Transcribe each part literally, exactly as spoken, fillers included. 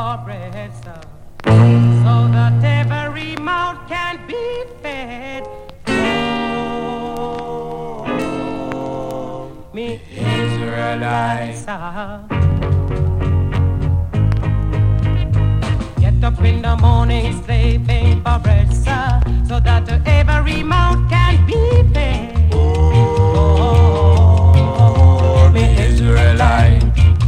for bread, sir, so that every mouth can be fed. Oh, me Israelites, sir. Get up in the morning, slaving for bread, sir, so that every mouth can be fed. Oh, me Israelite.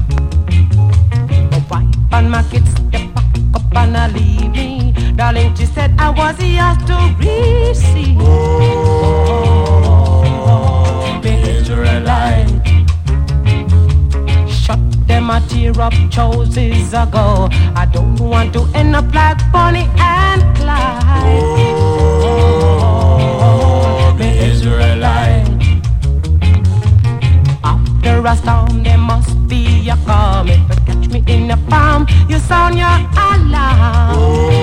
My wife and my kids, they pack up and I leave me. Darling, she said I was yours to receive. Oh, me Israelite. Shut them a tear up choices ago. I don't want to end up like Bonnie and Clyde. Oh, me Israelite. After a storm, there must be a calm. If you catch me in a palm, you sound your alarm.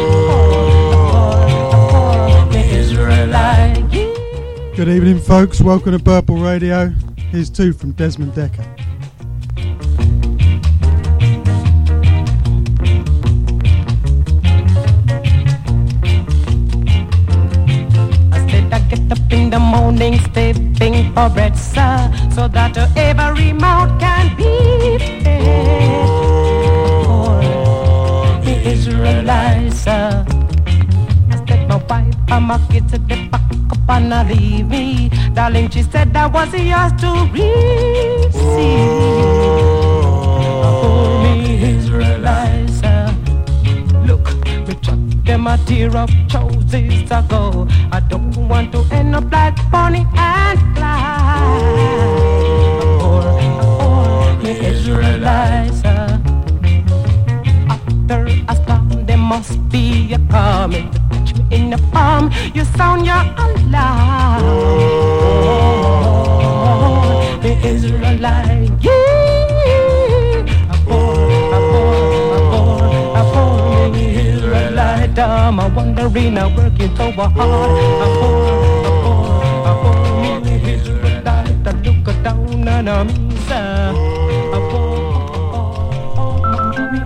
Oh, me Israelite. Good evening, folks. Welcome to Purple Radio. Here's two from Desmond Dekker. In the morning, stepping for bread, sir, so that every mouth can be fed. Oh, the Israelites, sir. I said my wife and my kids said they pack up and I leave me. Darling, she said I was yours to receive. Oh, me Israelites, sir. Look, me chuck them a tear up choices ago. I don't want to end up like Bonnie and Clyde. Oh, oh, me Israelites, uh, after a storm there must be a calm. If you catch me in the palm, you sound your alarm. Oh, me Israelites, yeah. Me Israelite, I'm a wandering, I'm working so hard. I'm poor, I'm poor, I'm poor, me Israelite, I look down on me, sir. I'm poor, oh, me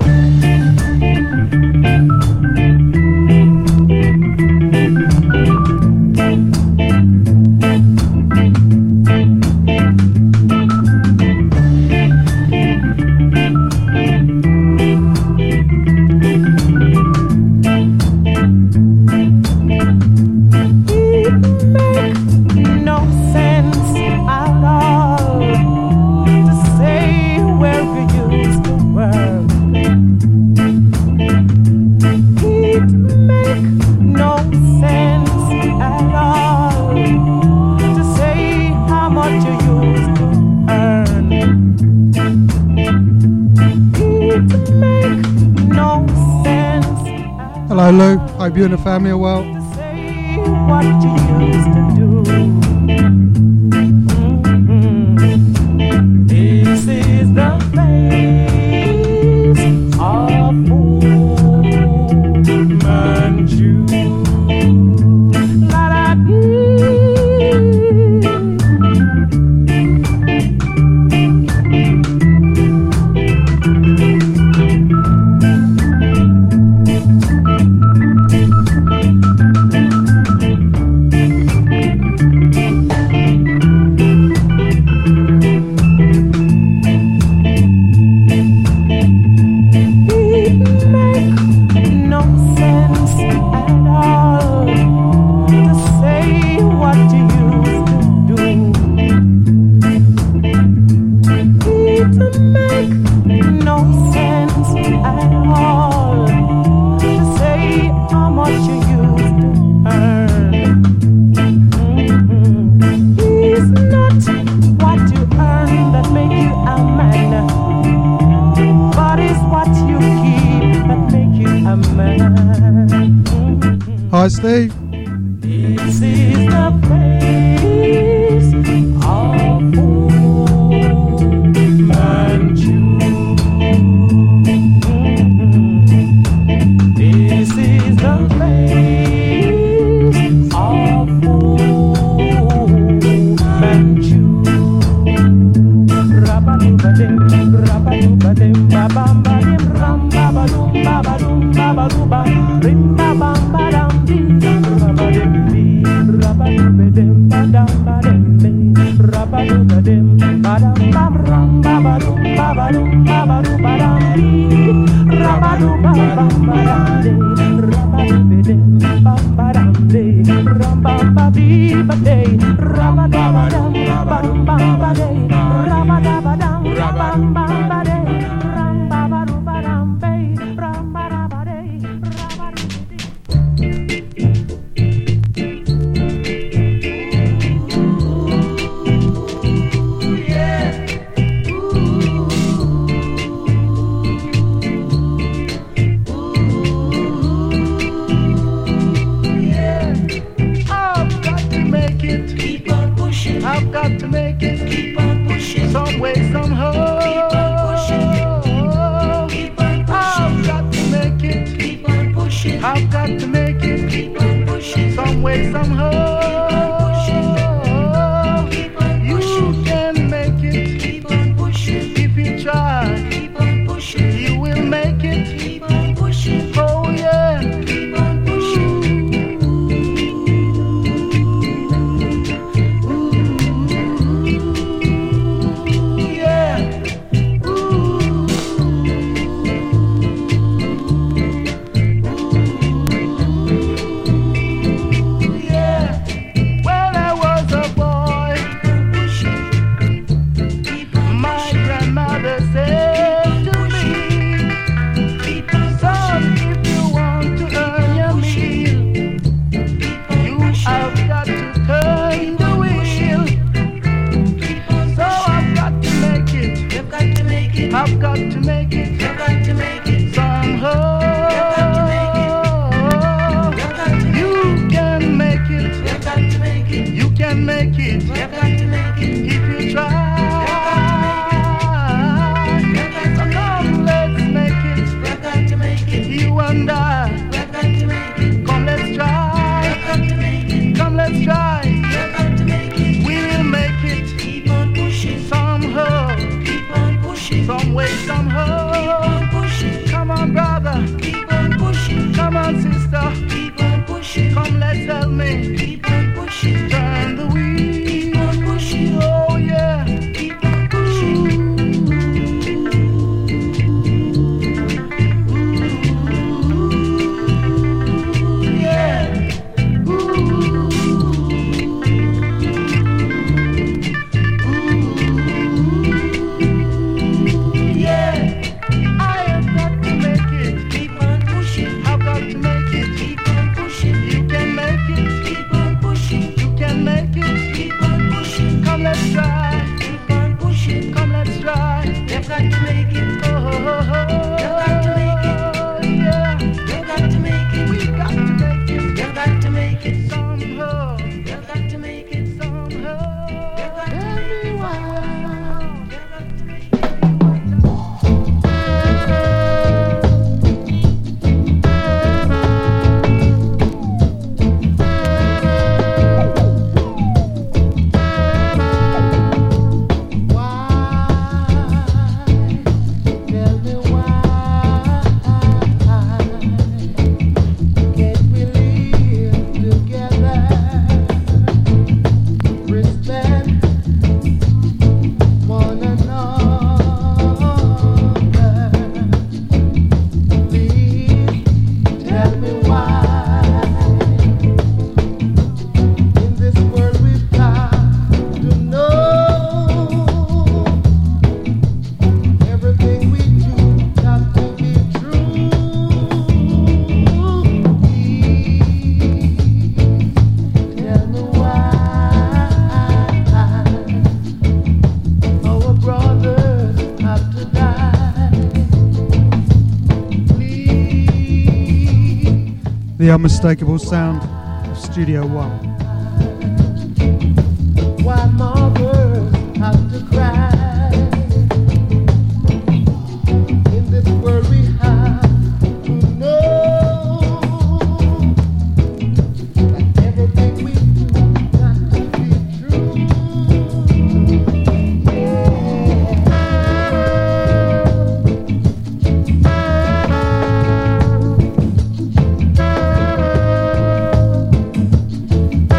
Hello, Lou. Hope you and the family are well. What you used to do. Mm-hmm. This is the face of Fu Manchu. La da Hi, Steve. This is the place of Fu Manchu. This is the place of Fu Manchu. Rabba-doo-ba-dim, rabba-doo-ba-dim, ba-bam-ba-dim, ram-ba-ba-doo. ram ba ba dum ba ba dum ba ba dum ba dum dee, ram ba dum ba ba ba dum dee, ram ba dum be dum ba ba dum dee, ram ba ba dee ba dee, ram ba da ba dum ba dum ba ba dee, ram ba da ba dum ba ba ba dee, ram ba ba dum ba dum dee, ram ba da ba dee, ram ba dum be dee. I've got to make it. Keep on pushing. Some way, somehow. Keep on pushing. Keep on pushing. I've got to make it. Keep on pushing. I've got to make it. Keep on pushing. Some way, somehow. Keep on pushing. You can make it. Keep on pushing. If you try. Keep on pushing. You will make it. Keep on pushing. Oh yeah. Keep on pushing. I've got to make it. You've got to make it somehow. You've got to make it. You've got to make you it. Can make it. You've got to make it. You can make it. You've got to make it. If you try. You've got to make it. You've got to make come, it. Let's make it. You've got to make it. You and I. You've got to make it. Come, let's try. You've got to make it. Come, let's try. You've got to make it. We will make it. Keep on pushing somehow. Some way, somehow. Keep on pushing. Come on, brother. Keep on pushing. Come on, sister. Keep on pushing. Come, let's help me. Keep on pushing. Turn the wheel. Keep on pushing. Oh yeah. Keep on pushing. Ooh, yeah. Ooh. Let's try. Keep on pushing. Come, let's try. You've got to make it. Oh, oh, oh. You've got to make it. Yeah. You've got to make it. We've got to make it. You've got to make it somehow. You've got to make it somehow. You've got to make it somehow. You've got to make it. The unmistakable sound of Studio One. Why mothers have to cry? In this world we have to know that everything we do got to be true. Yeah.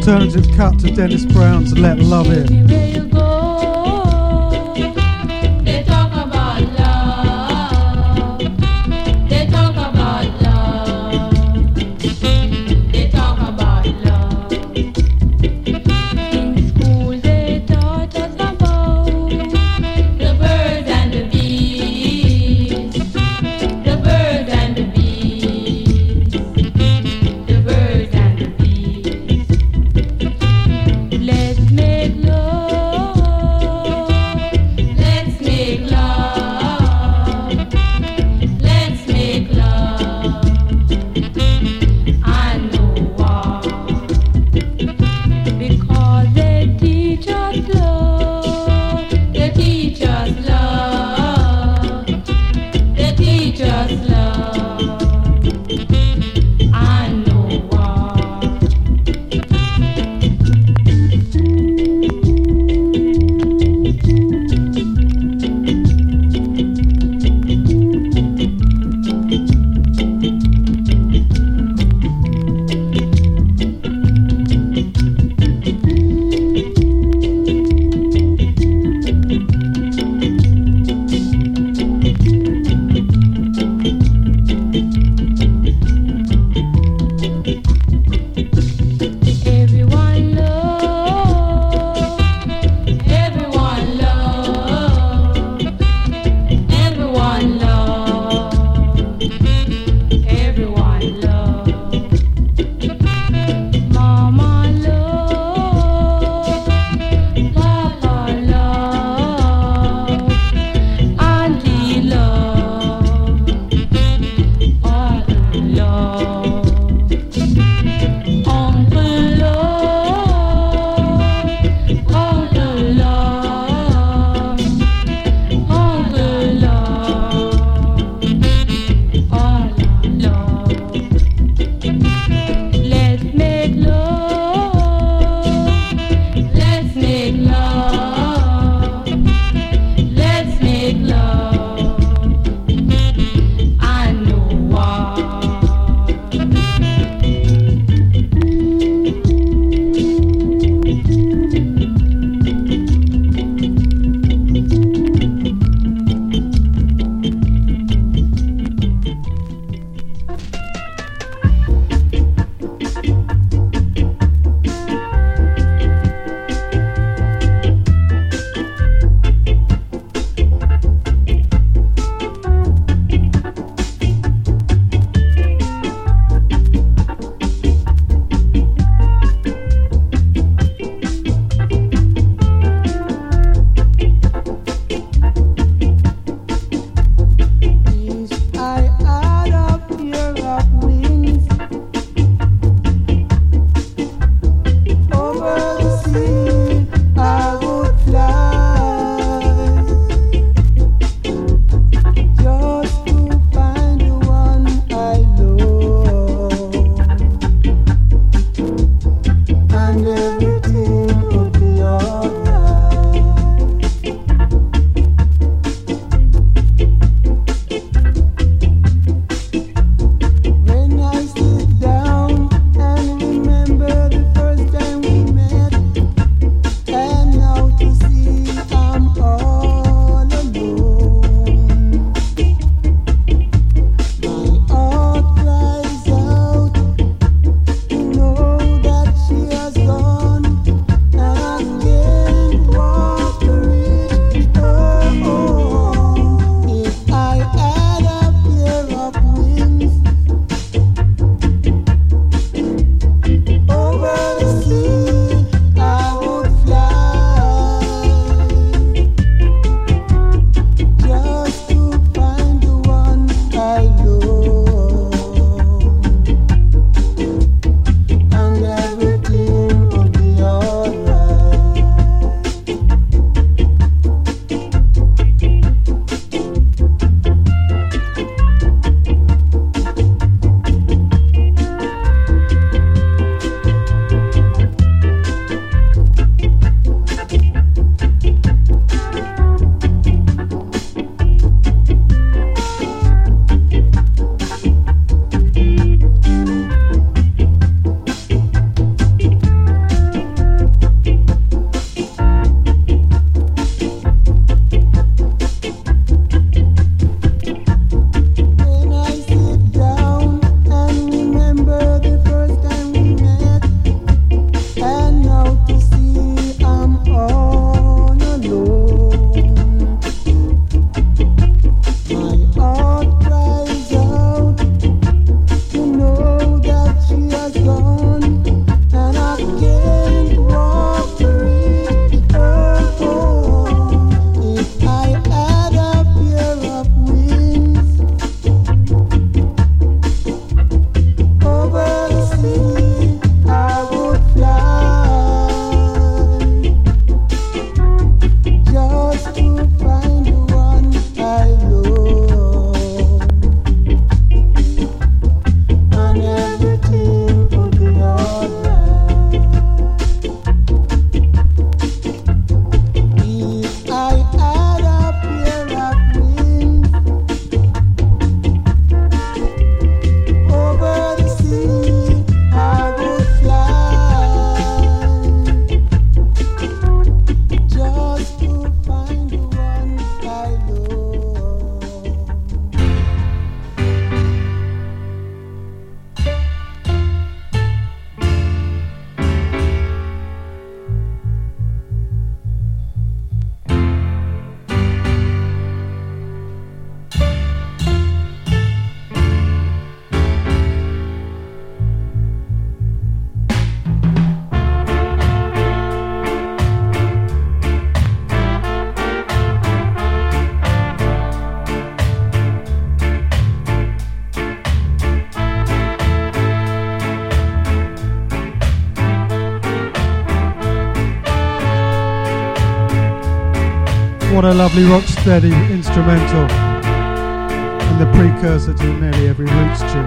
alternative cut to Dennis Brown's Let Love In. What a lovely rock steady instrumental and the precursor to nearly every Roots tune.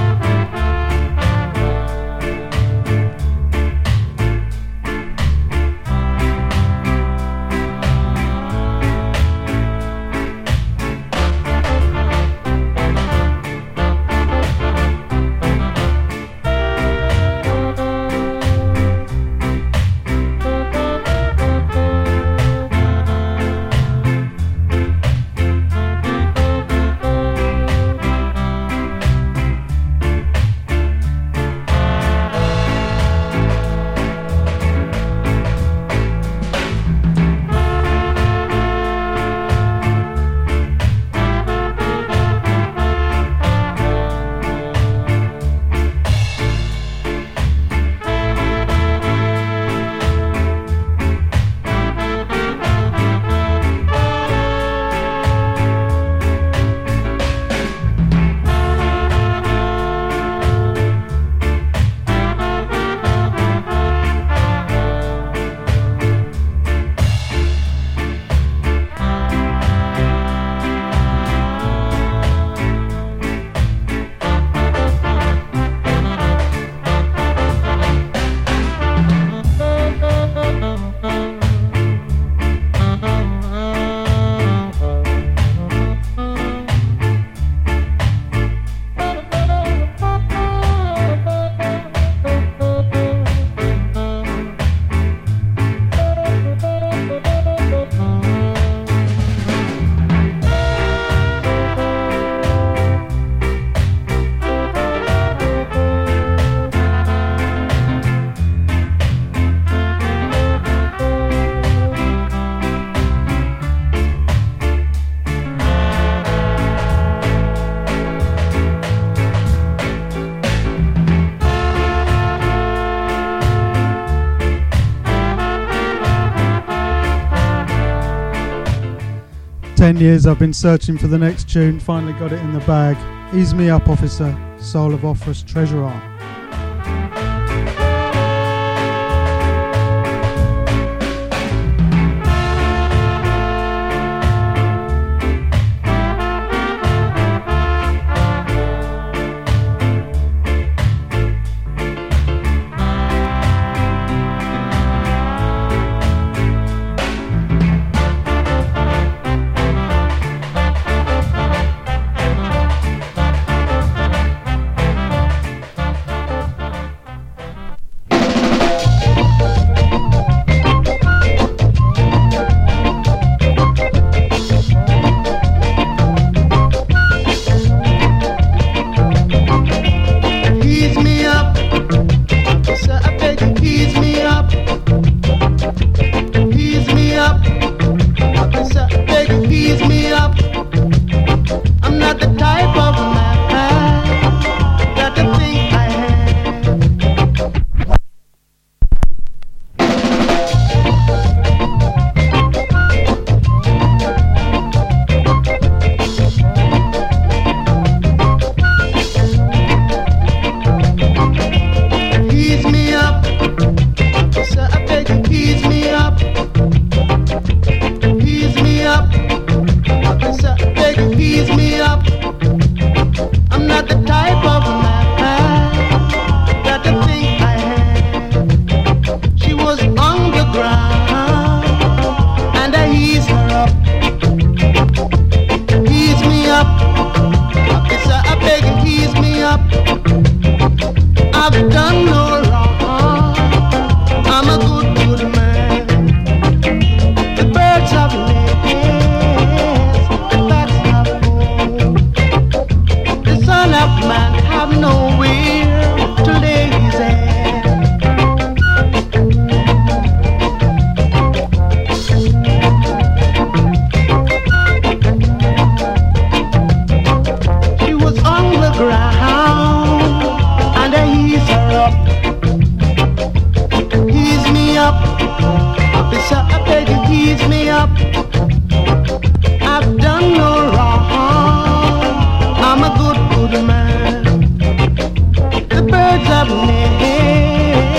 Ten years I've been searching for the next tune, finally got it in the bag. Ease Me Up, Officer, Soul of Office Treasurer.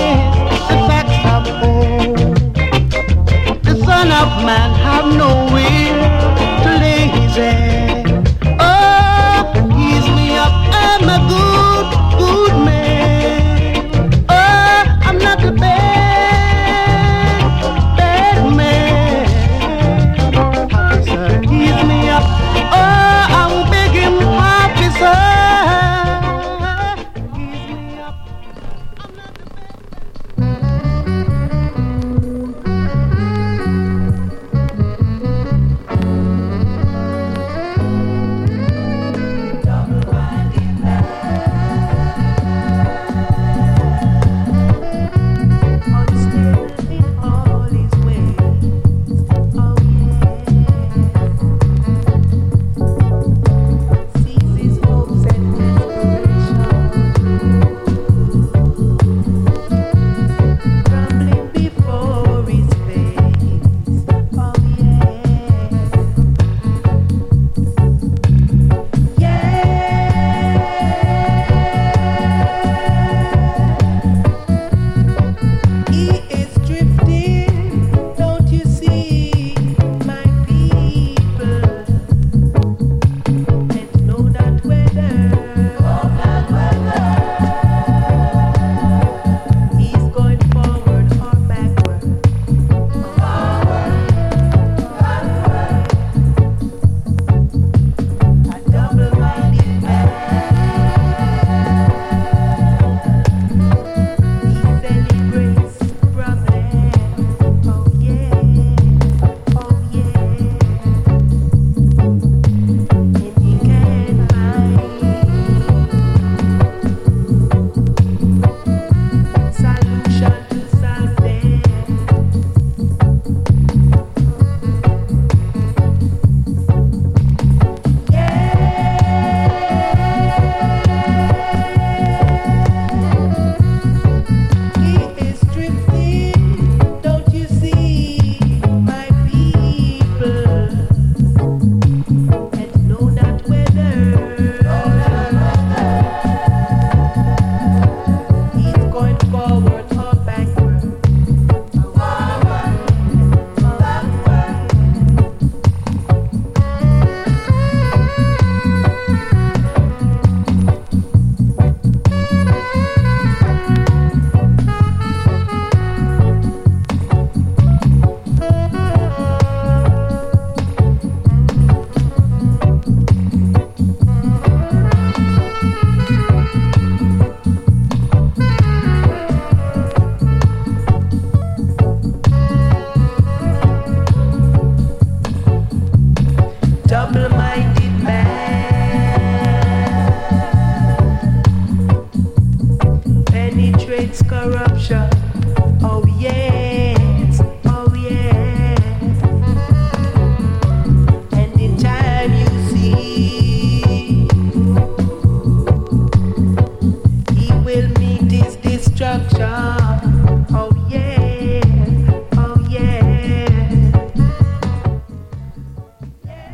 Man have no way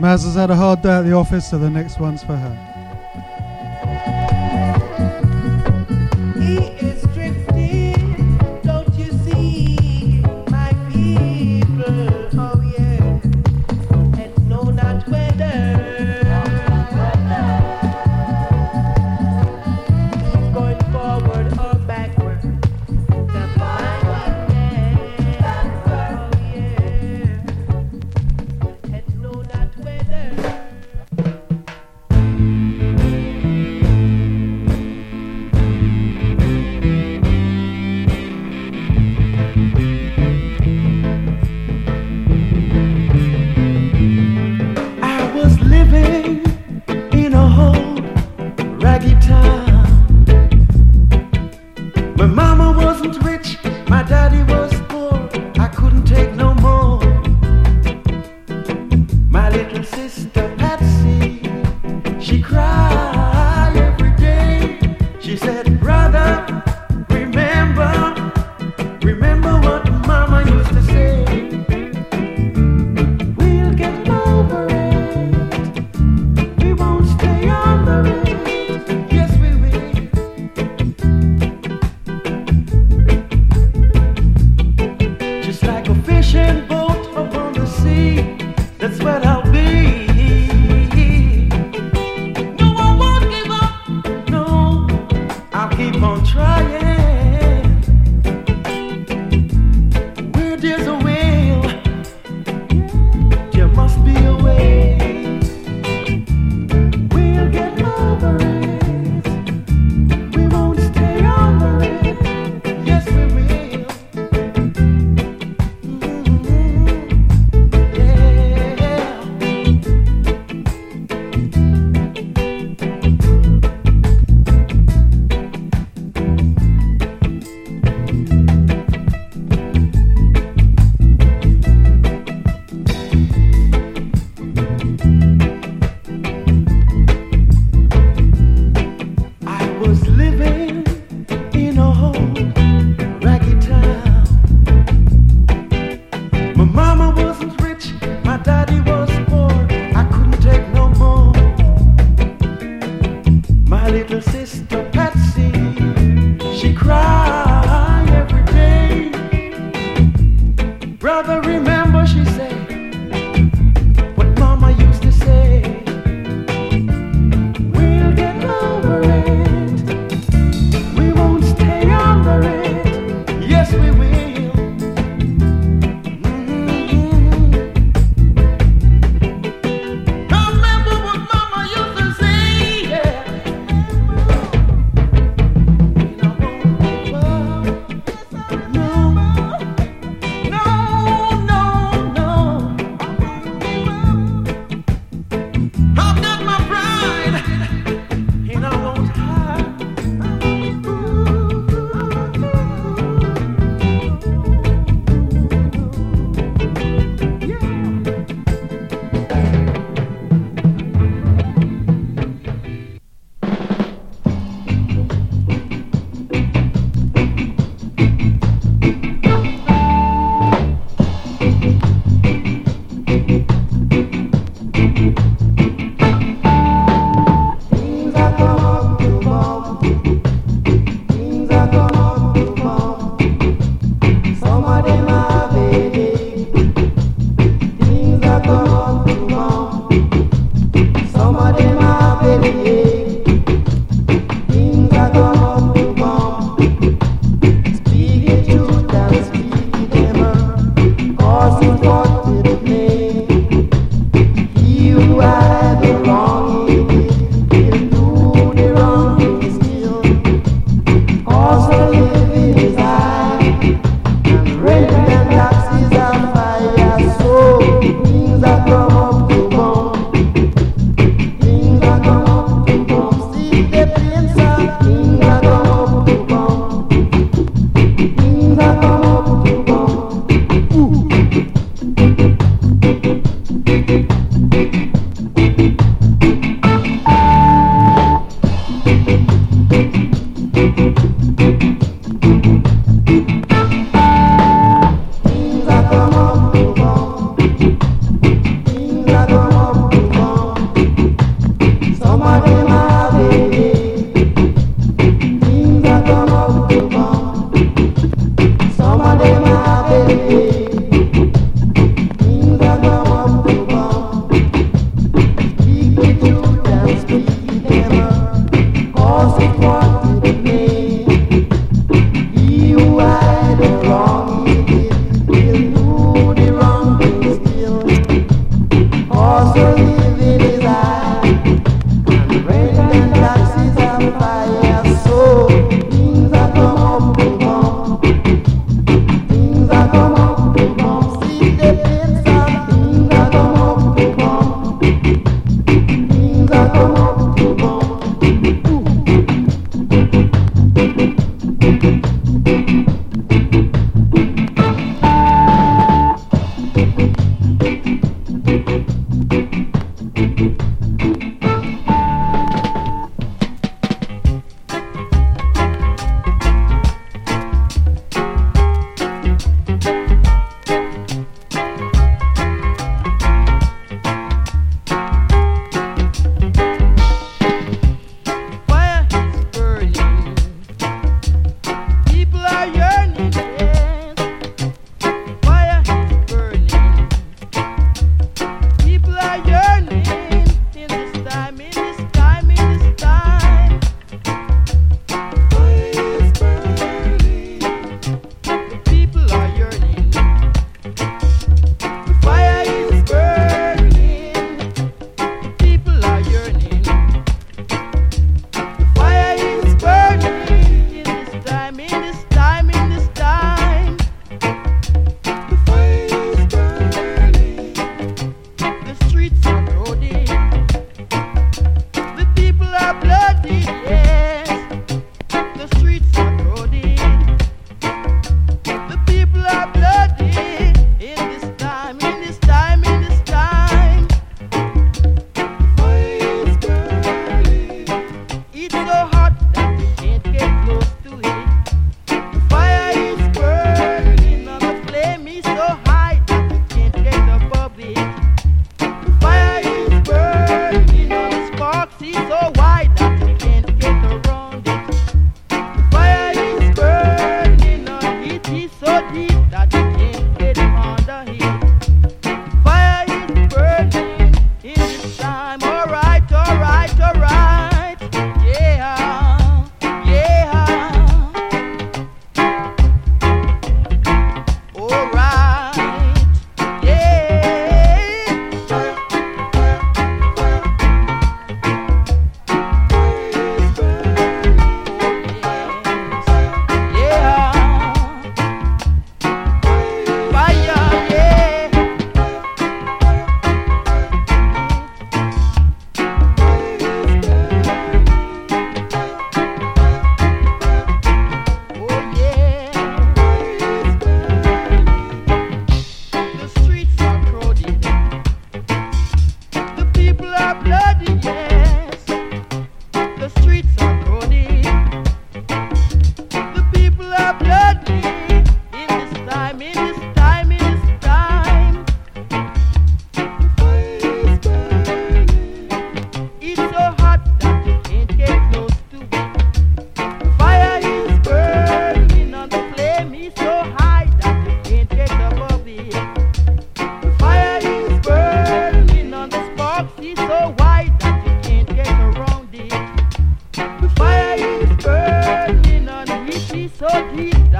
Maz has had a hard day at the office, so the next one's for her.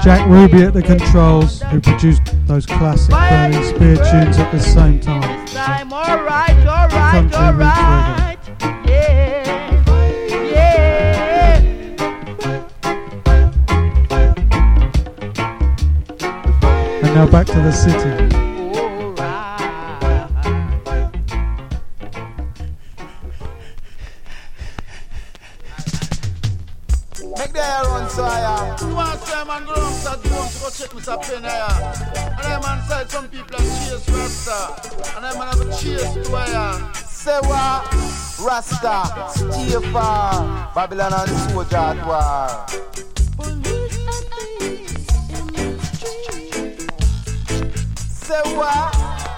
Jack Ruby at the controls, who produced those classic Burning Spear tunes at the same time. Time, all right, all right, Country all roots right. Yeah, yeah. And now back to the city. Make the air run, so I am. You want to say, man, go down to the room to go check Mister Penn here. And I man said some people have chased Rasta. And I man have a chase to here. Say what? Rasta, stay far. Babylon and soldier at war. Say what?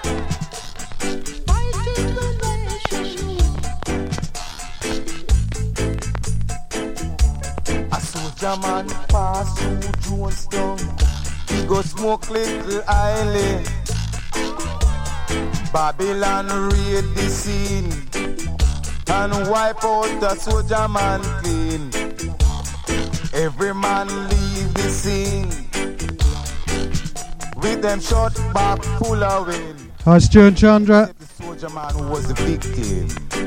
A man pass through Jonestown. He go smoke little island. Babylon raid the scene and wipe out the soldier man clean. Every man leave the scene with them shot back full of wind. Hi, Stuart Chandra. The soldier man who was the victim.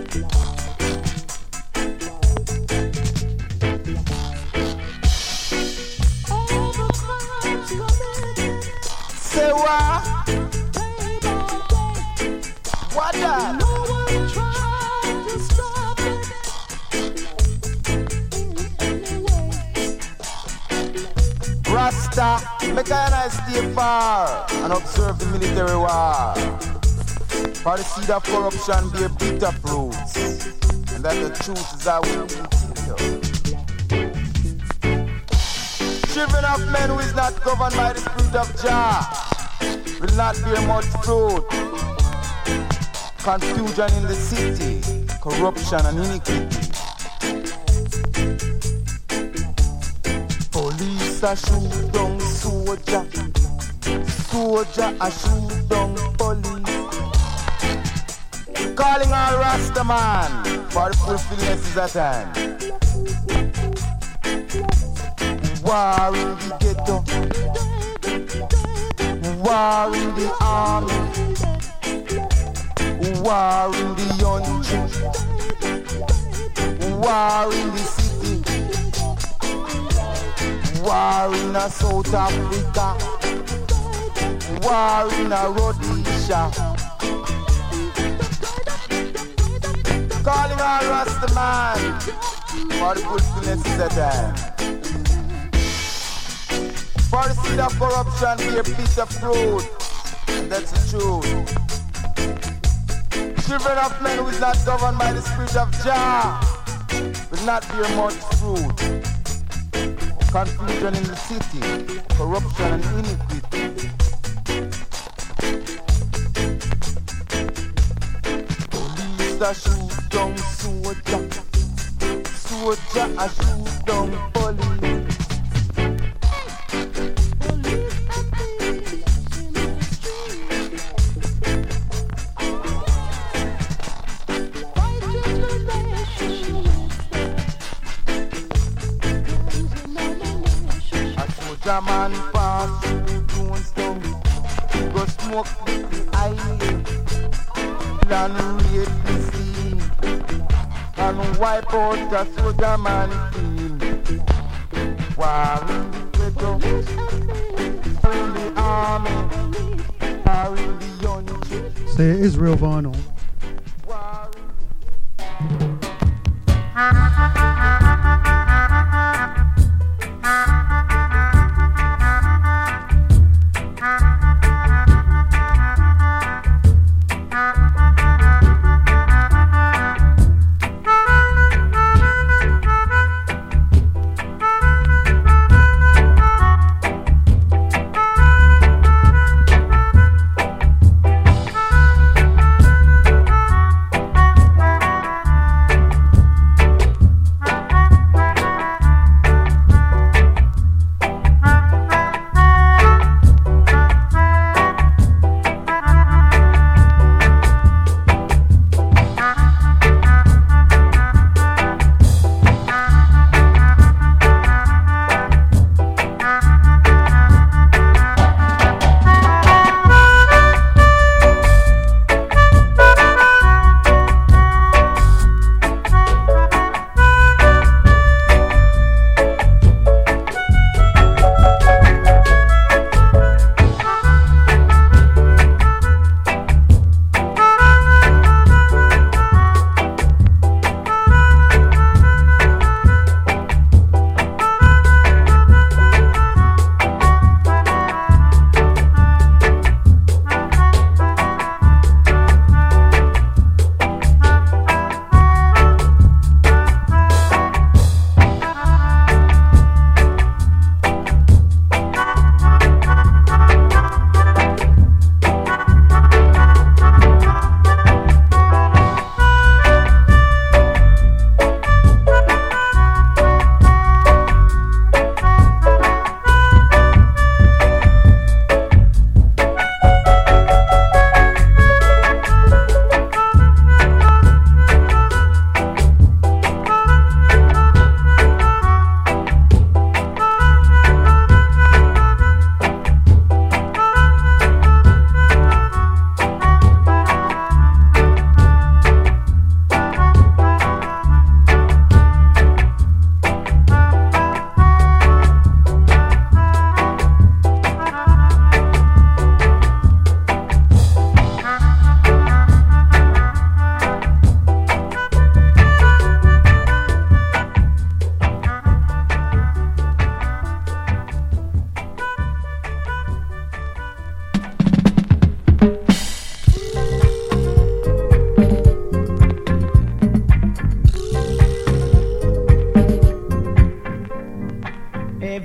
Say what? What that? No one tried to stop it. Rasta, make a nice stay far and observe the military war. For the seed of corruption be a bitter fruits, and that the truth is that we will continue. Children of men who is not governed by the spirit of Jah will not bear much fruit. Confusion in the city, corruption and iniquity. Police a shoot down soldier, soldier a shoot down police. Calling all Rasta man, for the fulfillment is at hand. War in the ghetto, war in the army, war in the country, war in the city, war in a South Africa, war in a Rhodesia. Calling all Rasta man, for the fulfillment is at hand. For the seed of corruption be a bitter fruit, and that's the truth. Children of men who is not governed by the spirit of Jah will not bear much fruit. Confusion in the city, corruption and iniquity. Police a shoot down soldier, soldier a shoot down police. Man pass through Jonestown, go smoke the island, and raid the scene, and wipe out the soldier man clean. War in the ghetto, in the army, war in the country. See, it is real vinyl.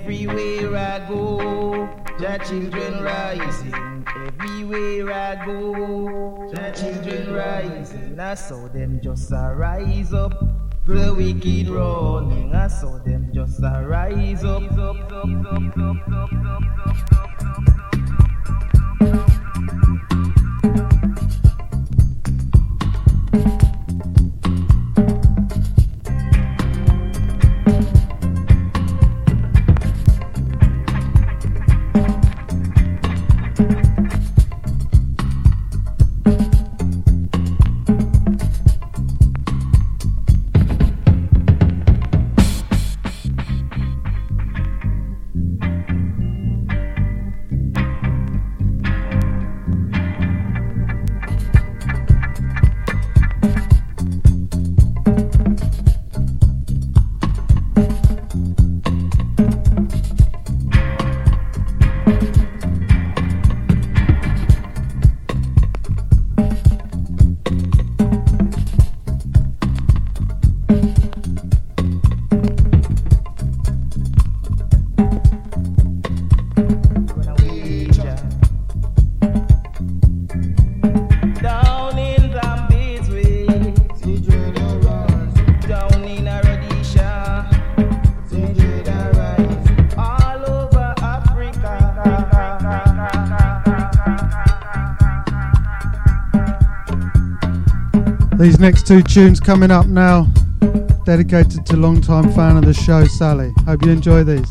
Everywhere I go, the children rising. Everywhere I go, the children rising. I saw them just a rise up. The wicked running. I saw them just a rise up. Up, up, up, up, up, up, up. These next two tunes coming up now, dedicated to long-time fan of the show, Sally. Hope you enjoy these.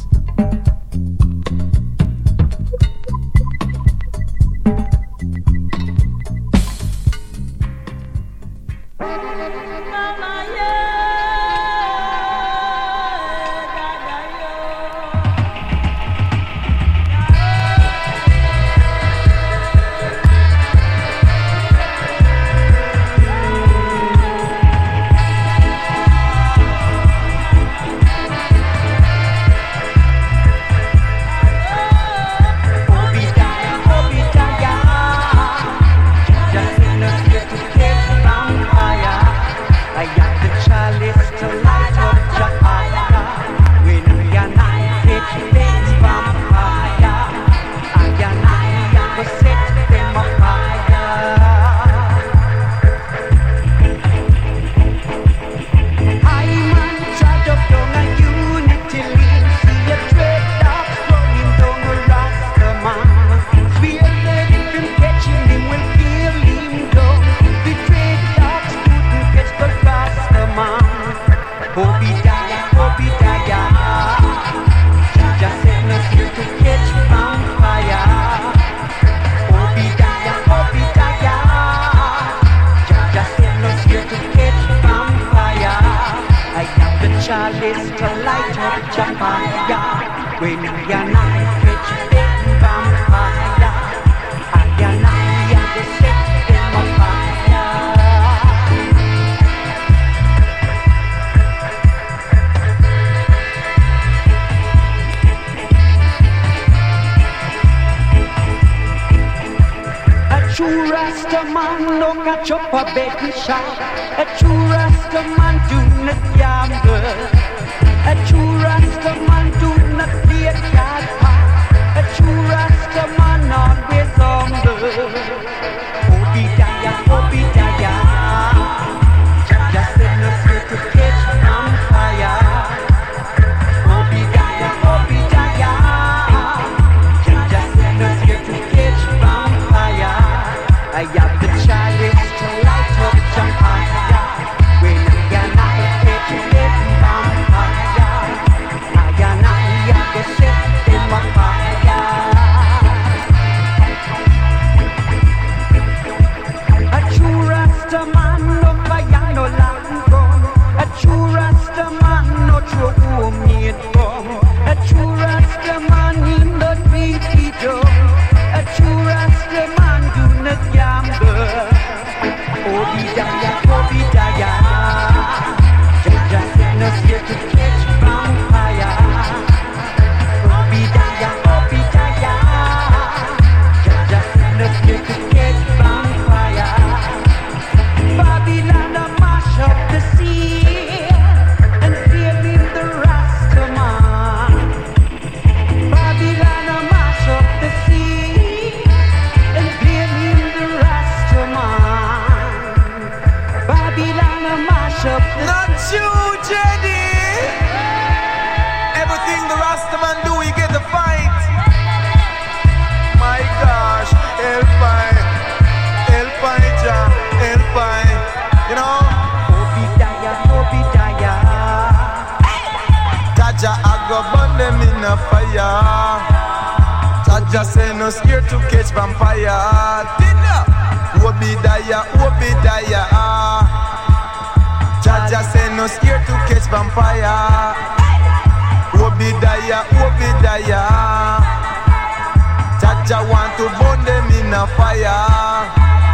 I have the chalice to light up the fire. When I get vampire. Jaja I go burn them in a fire. Jaja say no scared to catch vampire. Dinner, Obadiah, Obadiah. Jaja say no scared to catch vampire. Obadiah, Obadiah. Jaja want to burn them in a fire.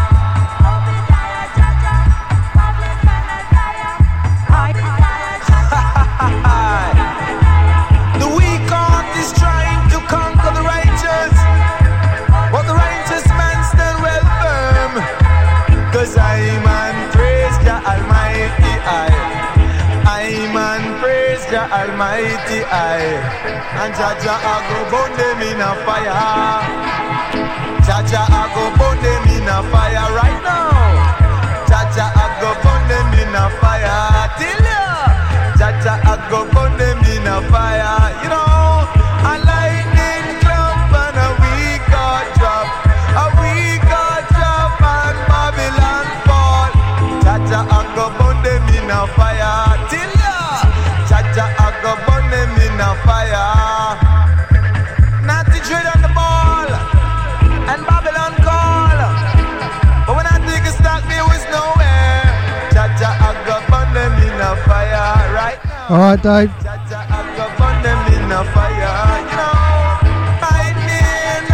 The weak heart is trying to conquer the righteous, but the righteous man stand well firm. Cause I man praise the Almighty I. I man praise the Almighty I. And Jaja I go burn them in a fire. Jaja I go burn them in a fire right now. Jaja I go burn them in a fire. Till ya Jaja I go burn them in a fire. You know, a lightning clap and a weak God drop. A weak God drop and Babylon fall. Jaja I go burn them in a fire. Till ya Jaja I go burn them in a fire. Natty dread on the ball and Babylon call. But when I take a stock there was nowhere. Jaja I go burn them in a fire right now. Alright, Dave. Jaja I go burn them in a fire. You know, lightning,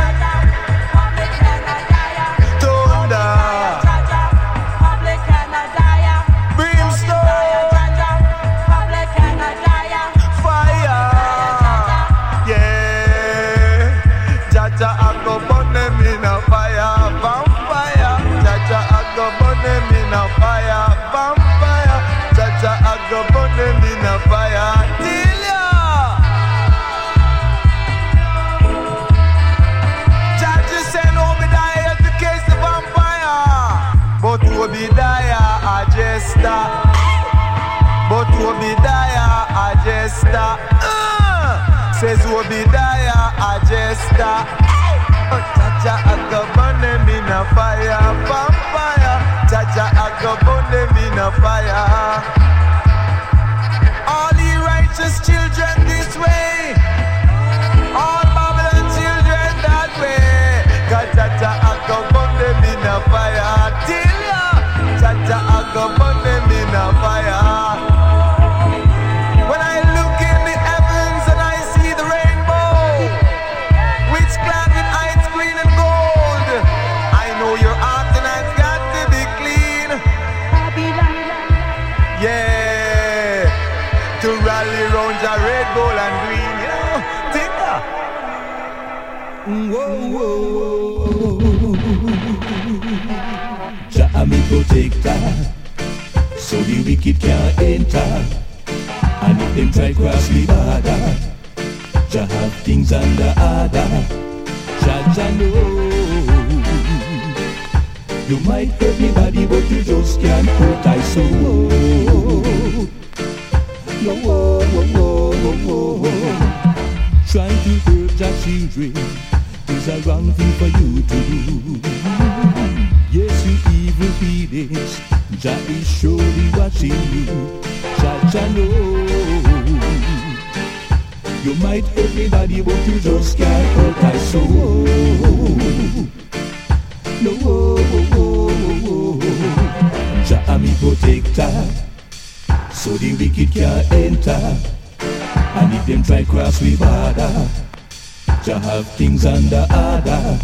thunder, brimstone, fire. Yeah, Jaja I go burn them in a fire. Vampire, Jaja I go burn them in a fire. Vampire, Jaja I go burn them in a fire. Till ya Jaja send Obadiah to case the vampire. But Obadiah a jester. But Obadiah a jester. uh, Says Obadiah a jester. Oh, Jaja I go burn them in a fire. Vampire, Jaja I go burn them in a fire. All ye righteous children this way, all Babylon children that way. God Jaja I go burn them in a fire. Till ya Jaja I go burn them in a fire. When I look in the heavens and I see the rainbow, which clad in ice green and gold, I know your heart tonight's got to be clean. Yeah, to rally round your red, gold and green, you know, think that. Whoa, whoa. Jah a me protector, so the wicked can't enter. And if them try cross the border, Jah have things under order. Jah Jah know. You might hurt me body, but you just can't hurt I soul. No, whoa, whoa, whoa, whoa, whoa. Trying to hurt Jah children is a wrong thing for you to do. Yes, you evil feelings, Jah is surely watching you. Jah Jah know. You might hurt me body, but you just can't hurt my soul. No, oh, oh, oh, oh. Jah a me protector, so the wicked can't enter. And if them try cross we border, Jah have things under order.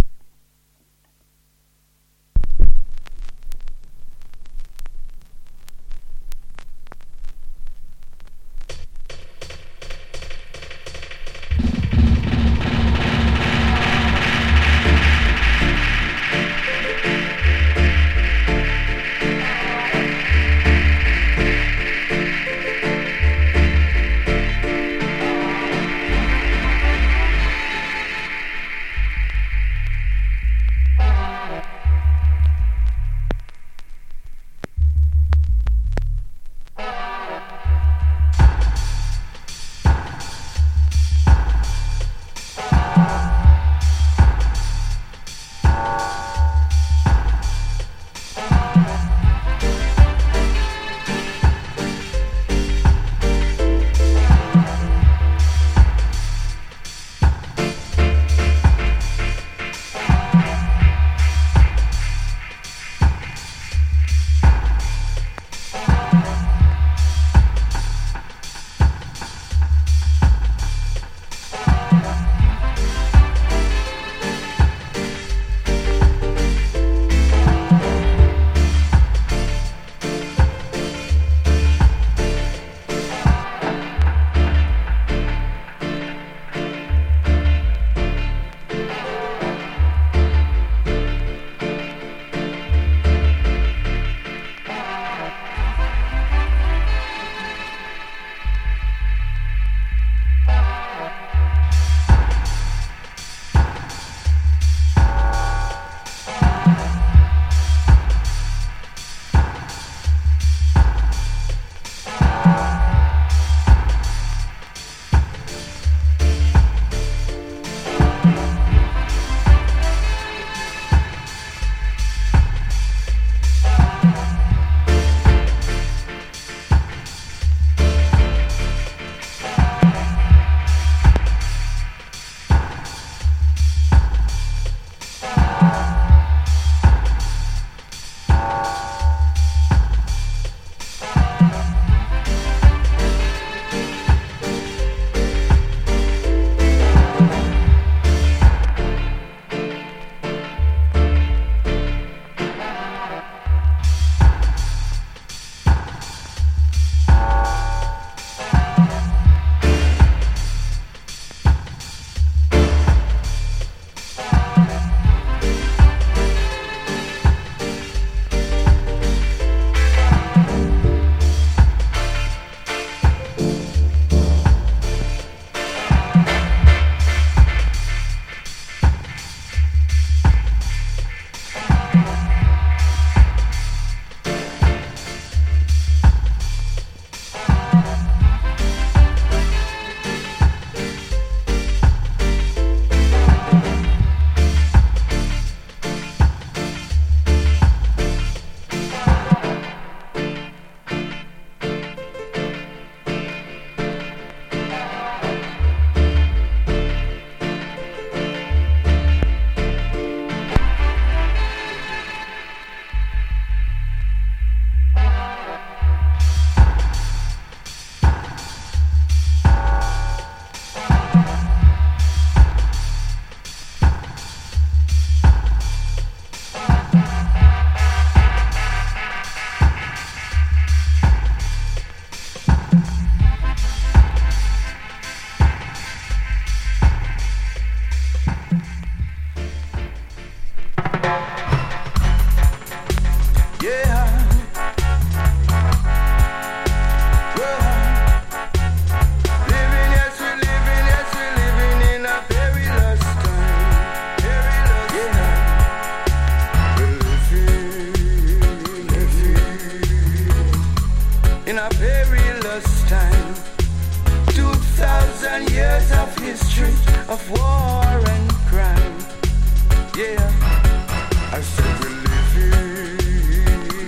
thousand years of history of war and crime. Yeah, I said we're living,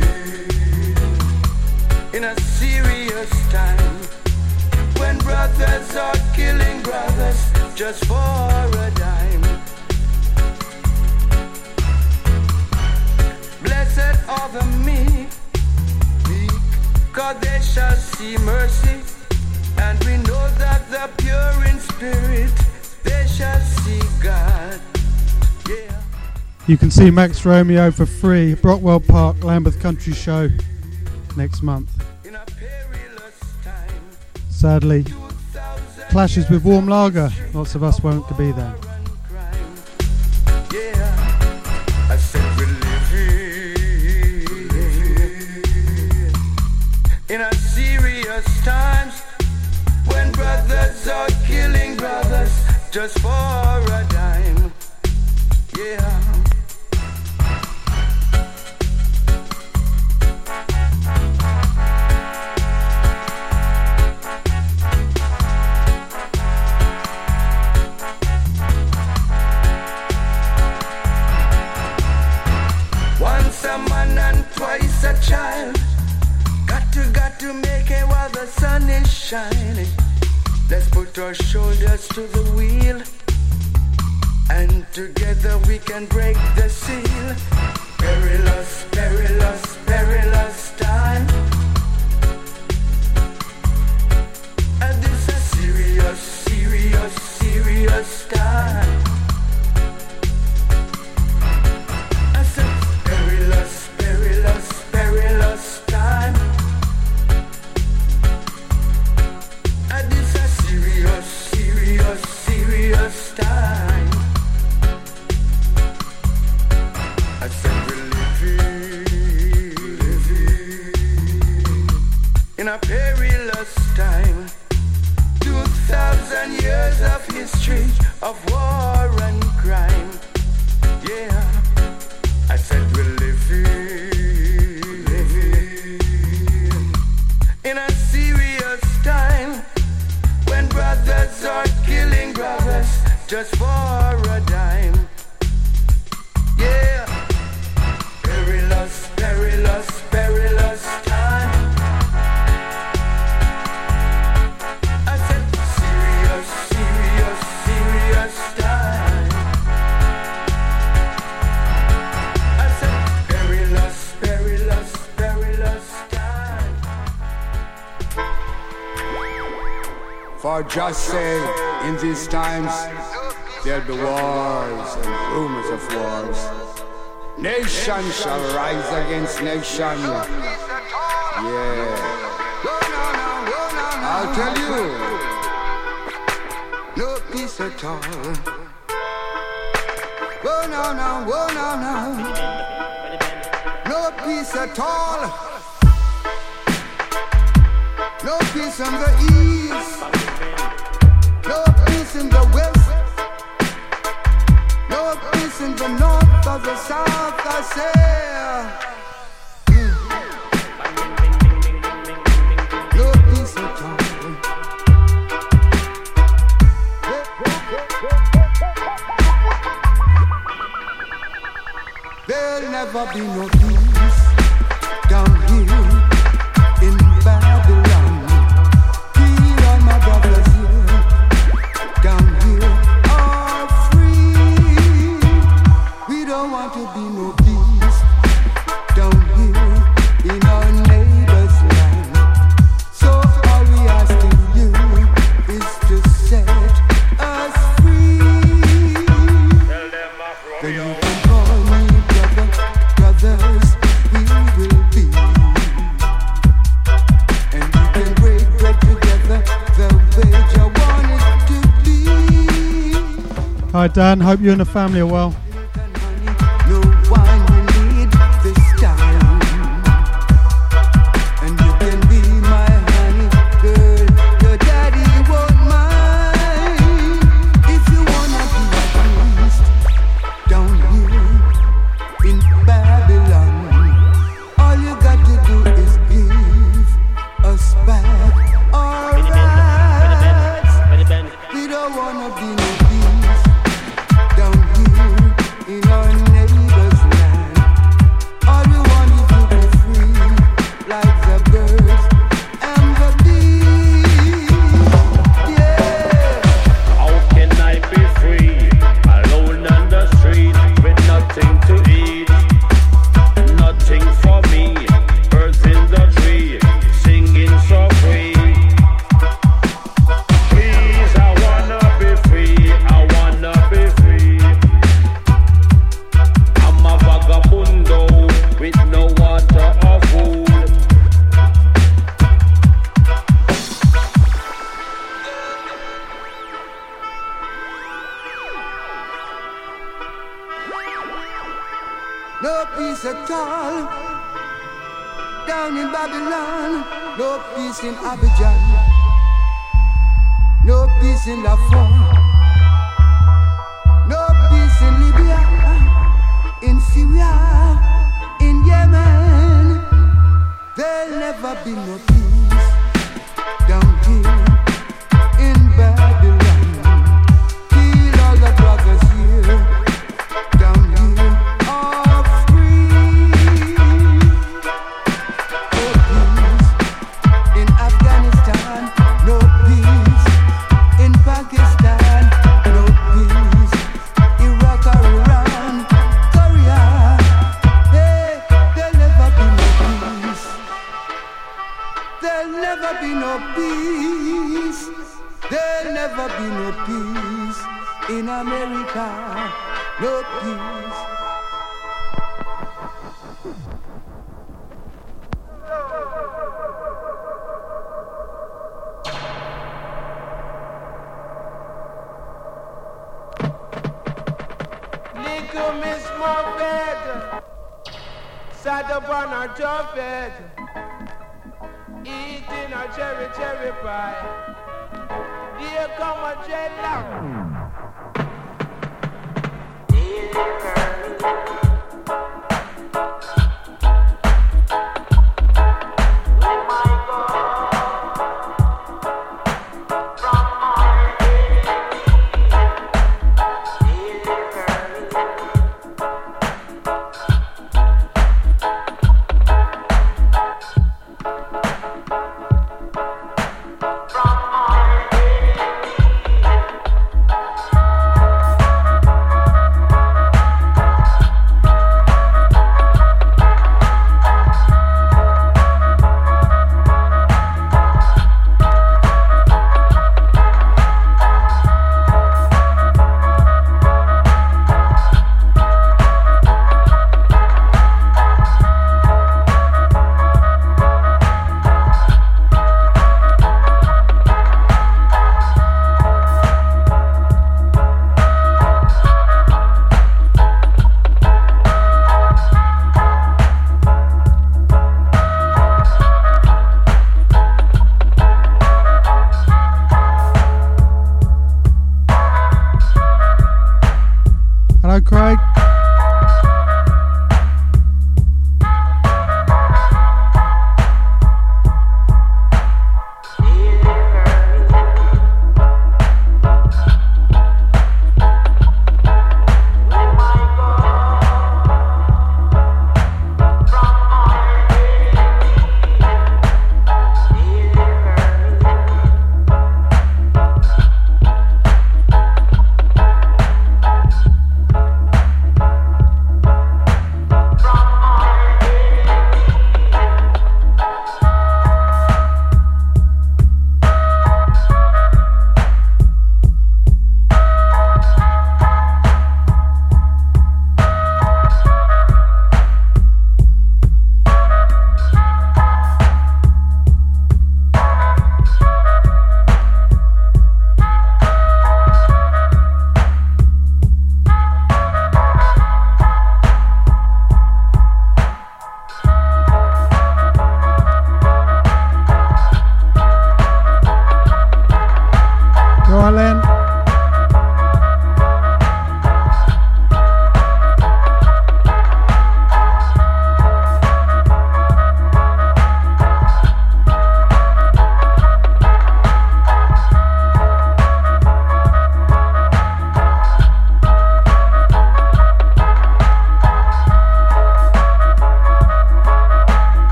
living in a serious time when brothers are killing brothers just for a dime. Blessed are the meek, God they shall see mercy. And we know that the pure in spirit, they shall see God. Yeah. You can see Max Romeo for free, Brockwell Park, Lambeth Country Show, next month. In a perilous time, Sadly, clashes with Warm Lager. Lots of us won't be there. yeah, I said we're living, living in a serious times when brothers are killing brothers just for a dime. Yeah. Once a man and twice a child. Got to, got to make it while the sun is shining. Let's put our shoulders to the wheel, and together we can break the seal. Perilous, perilous, perilous time. And this is serious, serious, serious time. I said perilous, perilous, perilous time. And this is serious, serious, serious time. I said we're living, living in a perilous time. Two thousand years of history of war and crime. Yeah, I said we're living, living in a serious time when brothers are killing brothers just for a dime. Yeah, perilous, perilous, perilous time. I said serious, serious, serious time. I said perilous, perilous, perilous time. For just say, in these times, there'll be wars and rumors of wars. Nation shall rise against nation. Yeah. I'll tell you. No peace at all. Oh no no, oh no no. No peace at all. No peace on the east. No peace in the west. No peace in the north or the south, I say. Mm. No peace at all. There'll never be no peace down here in Babylon. Here are my brothers here, down here are free. We don't want to be no peace down here in our neighbor's land. So all we asking you is to set us free. Then you can call me brother, brothers we will be. And we can break bread together the way I want it to be. Hi Dan, hope you and the family are well. No wine we need this time. And you can be my honey girl, your daddy won't mind. If you wanna be a priest down here in Babylon, all you got to do is give us back our rights. don't wanna be no peace down here in our neighbor's land. All we want is to be free, like the birds and the bees. Yeah. How can I be free, alone on the street, with nothing to eat, nothing for me? Birds in the tree, singing so free. Please, I wanna be free, I wanna be free. I'm a vagabundo with no water or food. No peace at all down in Babylon. No peace in Abidjan. No peace in Darfur. No peace in Libya, in Syria, in Yemen. There'll never be no peace down here in Babylon. Kill all the brothers here, down here are free. No peace in Afghanistan, no peace in Pakistan, no peace Iraq or Iran, Korea. Hey, there'll never be no peace. There'll never be no peace. There'll never be no peace in America. No peace. Little Miss Muffet sat upon her tuffet, eating her cherry cherry pie. Here come a dreadlock.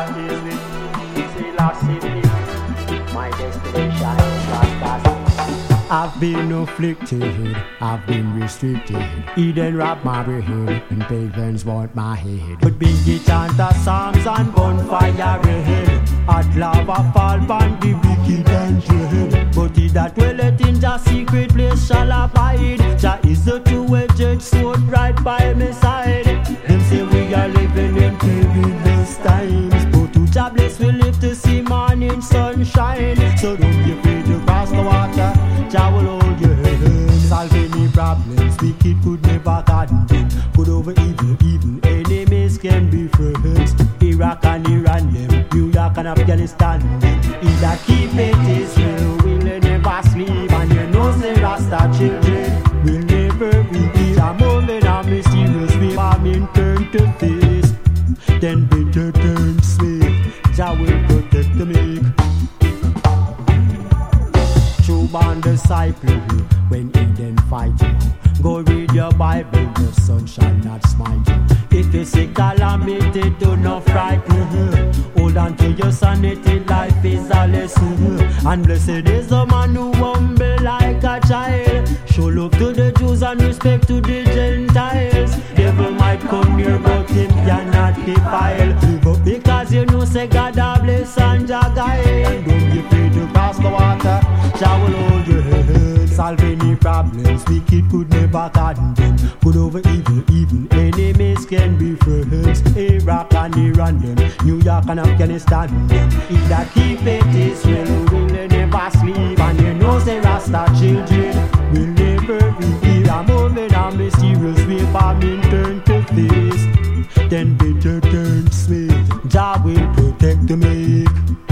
Jah is with me. Selassie, my destination is Rasta. I've been afflicted, I've been restricted. Eden robbed my brain, and pagans want my head. But Biggie chant the psalms and bonfire ahead. Hot lava fall upon the wicked and dread. But he that dwelleth in the secret place shall abide. Jah is the two-edged sword right by my side. Them say we are living in perilous times, but to Jah bless we live to see morning sunshine. So don't be afraid to cross the water. Jah will hold your hand. Solve any problems, wicked could never condemn. Good over evil, even enemies can be friends. Iraq and Iran them, New York and Afghanistan them. He that keep it Israel will never sleep. And you know say Rasta children will never be. A moment of mysterious way, famine turn to face. Then bitter turn sweet. Jah will protect the meek. True born disciple, when Eden fight you, go read your Bible, the sun shall not smite you. If you see calamity, do not frighten. Hold on to your sanity, life is a lesson. And blessed is the man who humble like a child. Show love to the Jews and respect to the Gentiles. Devil might come near, but him cannot defile. But because you know, say God a bless and Jah guide. And don't be afraid to cross the water. Jah will hold your head. Solve any problems, wicked could never condemn. Good over evil, even enemies can be friends. Iraq and Iran them, New York and Afghanistan them. If that keep it Israel will never sleep. And you know say Rasta children will never be. A moment of mysterious way, famine turn to face. Then bitter turn sweet. Jah will protect the meek.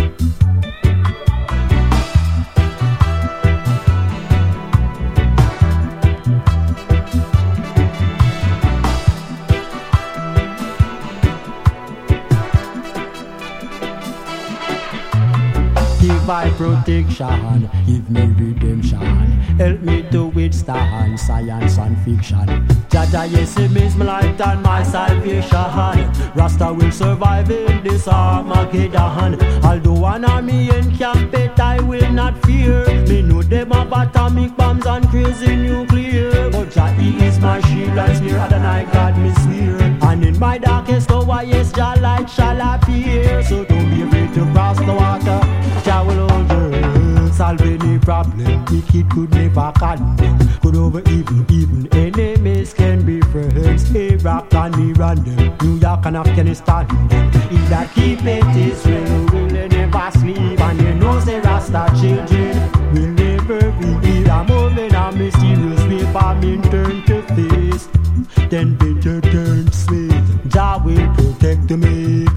Give I protection, give me redemption. Help me to withstand science and fiction. Jaja, yes, it means my life and my salvation. Rasta will survive in this Armageddon. Although an army encamp it, I will not fear. Me know them have atomic bombs and crazy nuclear. But Jah, he is my shield and spear, and I God me swear. And in my darkest hour, yes, Jah light shall appear. So don't be afraid to cross the water. Jah will hold your hand. Solve any problem, wicked could never condemn. Good over evil, even enemies can be friends. Iraq and Iran them, New York and Afghanistan them. If that keep it Israel will never sleep. And you know say Rasta children will never be. A moment of mysterious way, famine turn to face. Then bitter turn sweet. Jah will protect the meek.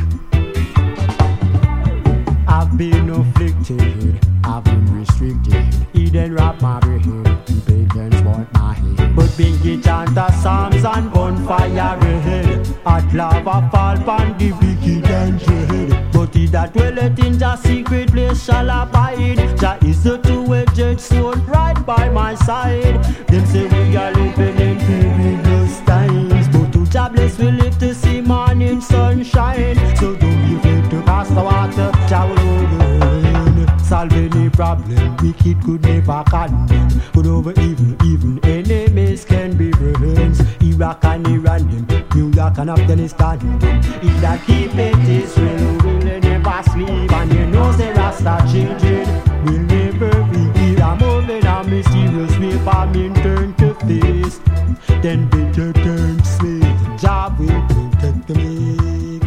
I've been afflicted, I've been restricted. Eden robbed my brain, and pagans want my head. But Biggie chant the psalms and bonfire ahead. Hot lava fall upon the wicked and dread. But he that dwelleth in the secret place shall abide. Jah is the two-edged sword right by my side. Them say we are living in perilous times, but to Jah bless we live to see morning sunshine. So don't be afraid to cross the water. Jah will hold your hand. Solve any problem, wicked could never condemn. Good over evil, even enemies can be friends. Iraq and Iran them, New York and Afghanistan them. If that keep it Israel will never sleep. And you know say Rasta children will never be. A moment of mysterious way, famine turn to face. Then bitter turn sweet. Jah will protect the meek.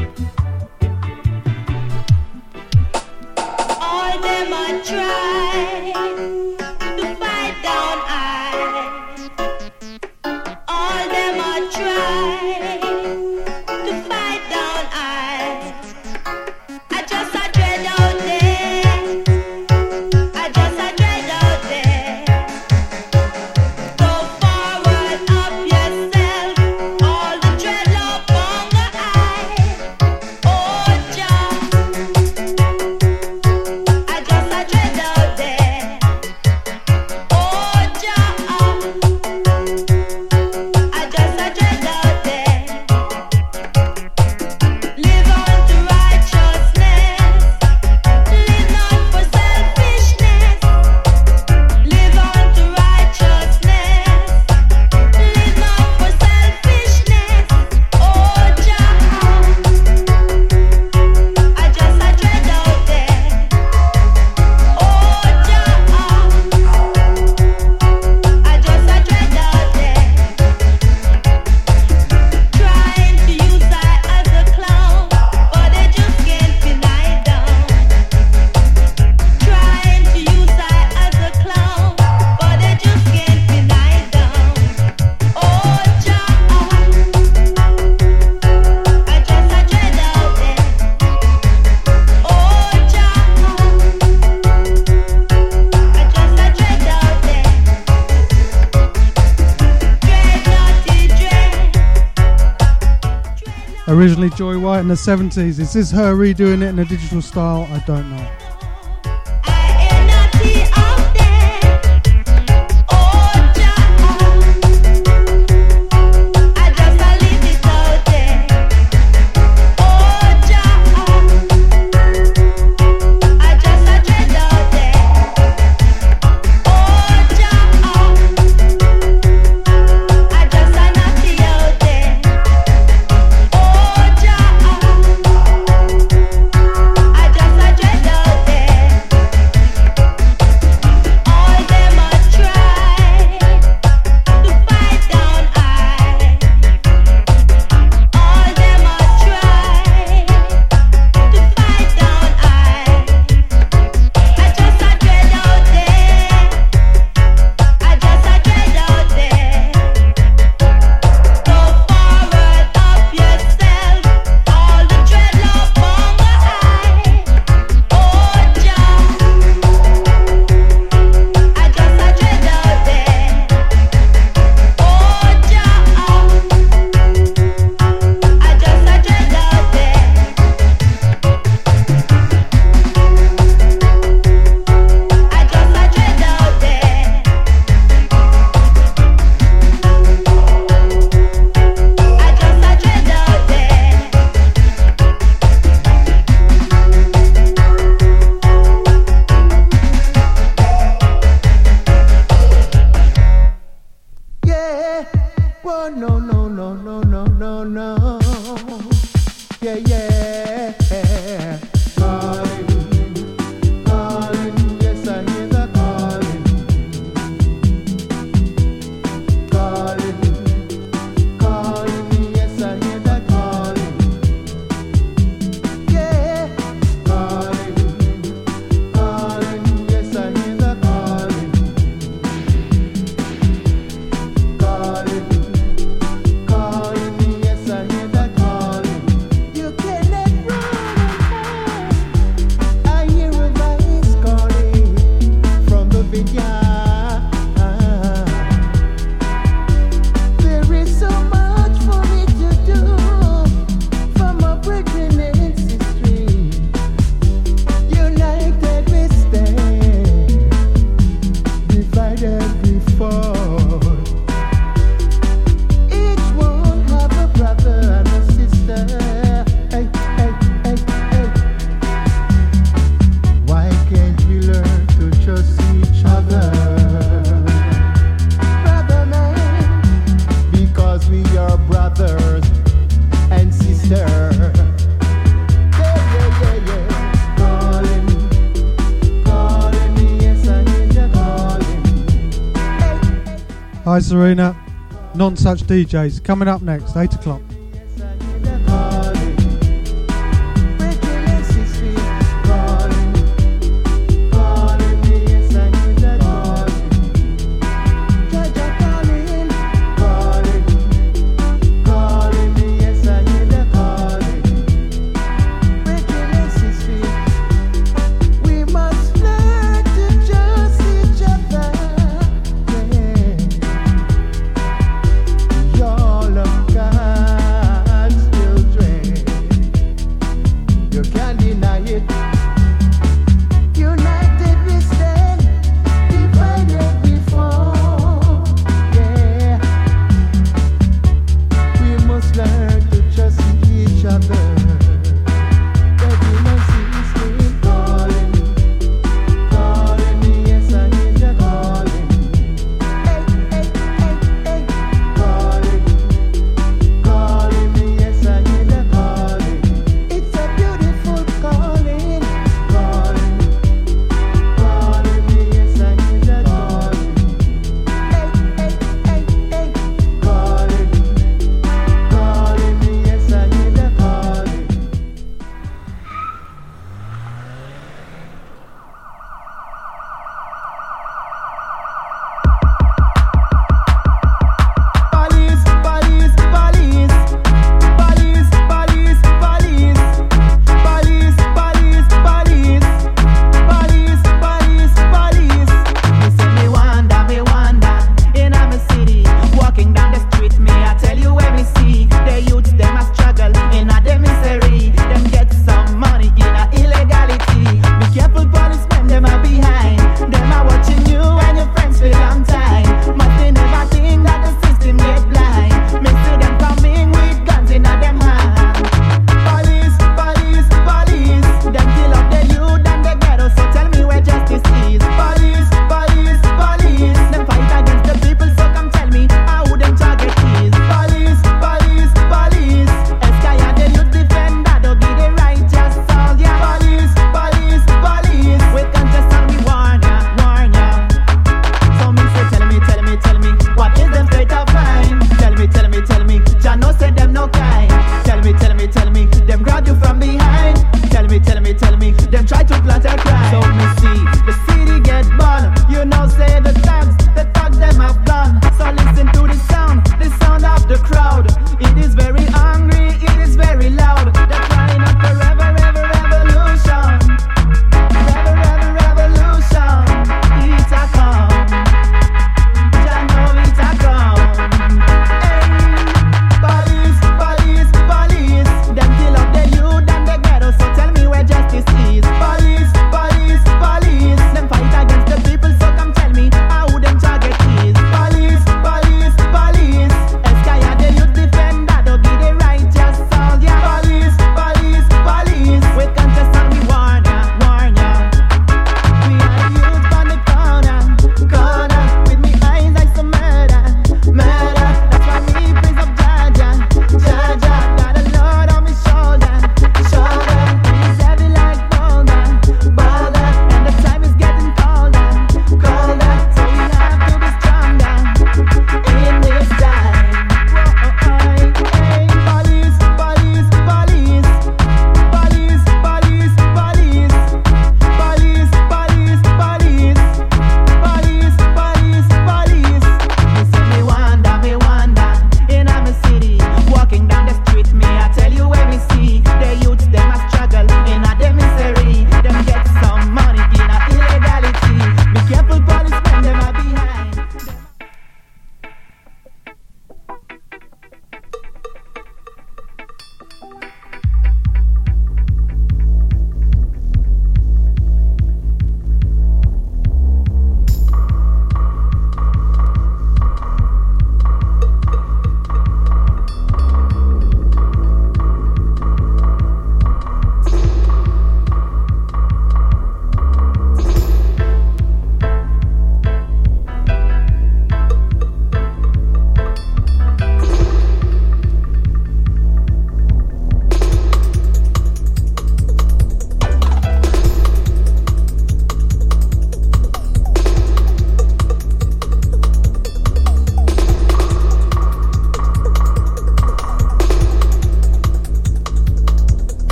All them a try to fight down I. All them a try to fight down I. I just a dread out there. originally Joy White in the seventies. Is this her redoing it in a digital style? I don't know. Hi Serena, Non-Such D Js coming up next, eight o'clock. Your love, God. to plant a crime. So me see the city get burned. You know say the thugs, the thugs them have gone. So listen to the sound, the sound of the crowd. It is very angry, it is very loud. They're crying out for rever, rever, revolution. Rever, rever, revolution. It's a come. Jah know it's a come. Hey, police, police, police. Them kill up the youth and the ghetto. So tell me where justice is. Police, police, police. Them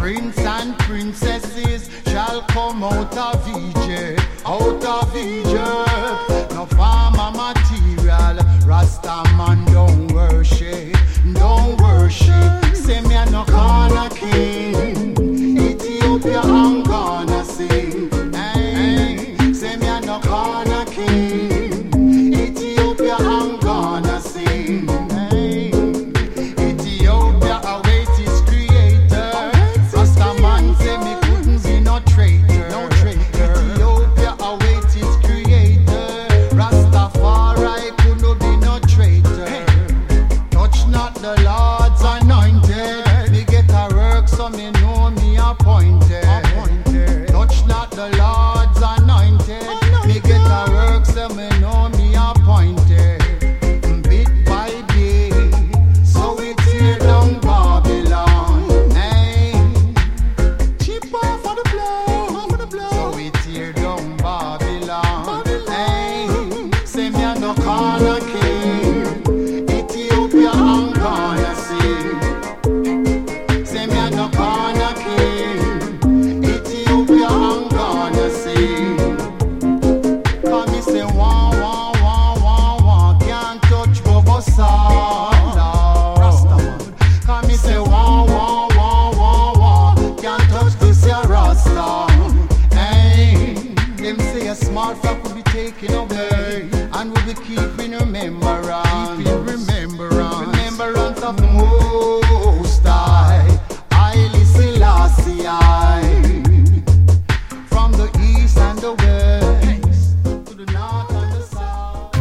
Prince and princesses shall come out of Egypt, out of Egypt. No farmer material, Rasta man don't worship, don't worship. Say me a no corner king, Ethiopia I'm gonna sing. Hey, say me a no corner king, Ethiopia I'm gonna sing. Hey, Ethiopia await its creator. Rasta man say me couldn't be no traitor, no traitor. Ethiopia await its creator. Rastafari couldn't be no traitor. Hey. Touch not the Lord's anointed. Me get a work so me know me appointed. appointed. Touch not the Lord's anointed. anointed. Me get a work so me know me appointed. Bit by bit, so we tear down Babylon. Hey, chip off of the blow, of the blow. So we tear down Babylon. Babylon. Hey, say me a no corner king, Ethiopia I'm gonna sing. Say me a no corner king, Ethiopia I'm gonna sing. Come me say wah wah wah wah wah, can't touch Bobo sound. Come me say wah wah wah wah wah, can't touch this here Rasta. Hey, them say a smart fuck will be taken away, and we'll be keeping remembrance, keeping remembrance, remembrance of the Most High, Haile Selassie I. From the east and the west, to the north and the south.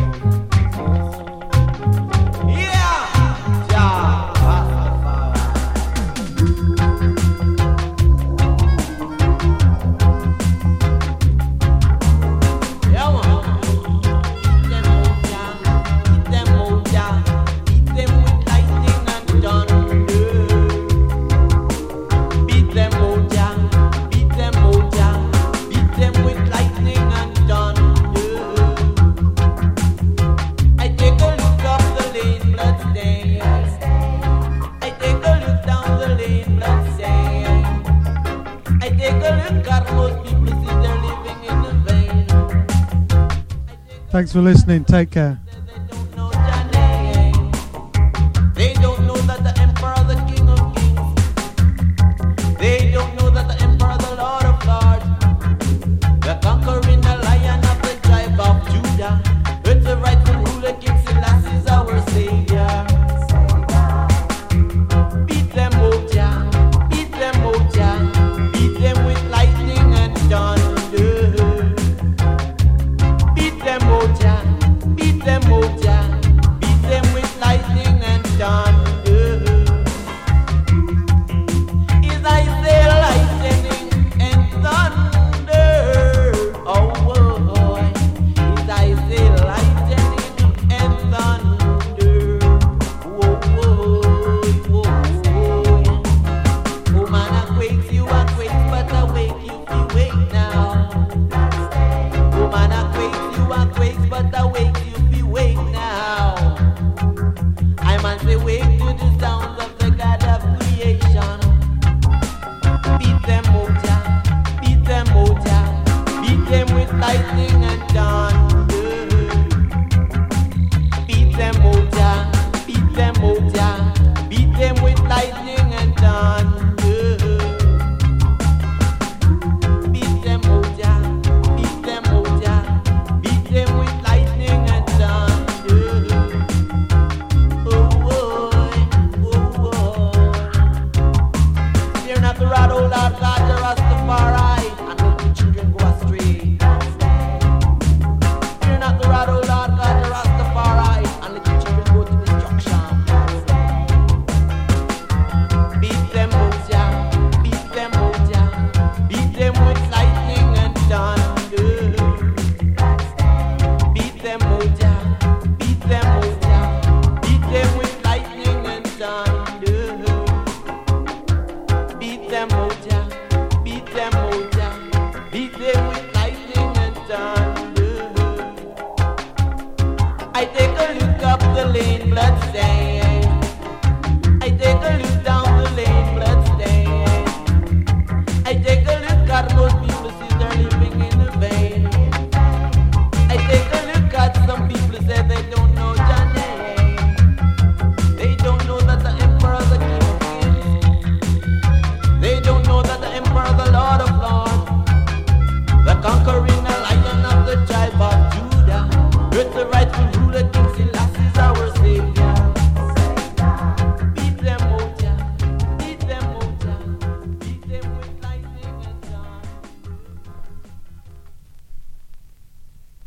Yeah, yeah. Yeah, man. Beat them out, yeah. Beat them out, yeah. Beat them with lightning and thunder. Beat them out, yeah. Beat them out, yeah. Beat them with lightning and thunder. I take a look up the lane, blood stain. I take a look down the lane, blood stain. I take a look at most people, see they're living in the vein. Thanks for listening. Take care. They don't know that the emperor, the king of kings. They don't know that the emperor, the lord of lords. The conquering the lion of the tribe of Judah. With the rightful ruler, King Selassie is our savior. Beat them out, yeah. Beat them out, yeah. Beat them with lightning and thunder. Beat them out, yeah. Beat them out, yeah. Beat them with lightning and thunder. Is I say lightning and thunder? Oh boy. Is I say lightning and thunder? Whoa, whoa, whoa, whoa. Oh man, I quakes you, I quakes, but I wake you, you wake now. Oh man, I quakes you, I quakes, but I wake you, you wake now. I man say wake to the sounds of the God of creation. Beat them out, yeah. Beat them out, yeah. Beat them with lightning and thunder. Beat them out, yeah. Beat them out, yeah. Beat them with lightning and thunder. Beat them out, yeah. Beat them out, yeah. Beat them with lightning and thunder. Oh boy, oh boy. Fear not the rod, oh Lord God, the Rasta.